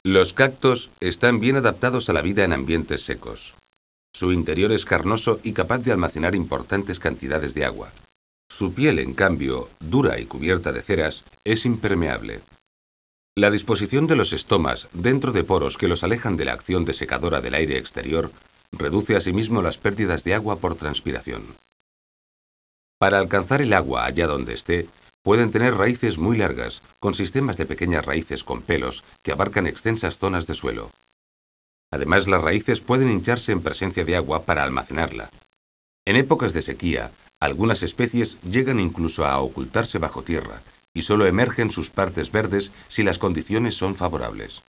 Los cactos están bien adaptados a la vida en ambientes secos. Su interior es carnoso y capaz de almacenar importantes cantidades de agua. Su piel, en cambio, dura y cubierta de ceras, es impermeable. La disposición de los estomas dentro de poros que los alejan de la acción desecadora del aire exterior reduce asimismo las pérdidas de agua por transpiración. Para alcanzar el agua allá donde esté, pueden tener raíces muy largas, con sistemas de pequeñas raíces con pelos que abarcan extensas zonas de suelo. Además, las raíces pueden hincharse en presencia de agua para almacenarla. En épocas de sequía, algunas especies llegan incluso a ocultarse bajo tierra y solo emergen sus partes verdes si las condiciones son favorables.